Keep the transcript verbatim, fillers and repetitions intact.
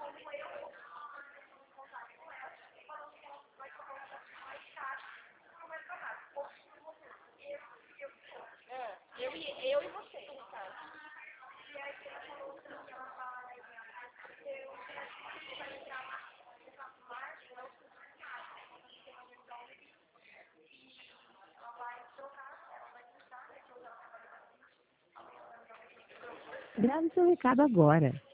Eu e, eu e você, no caso. Grave seu recado agora.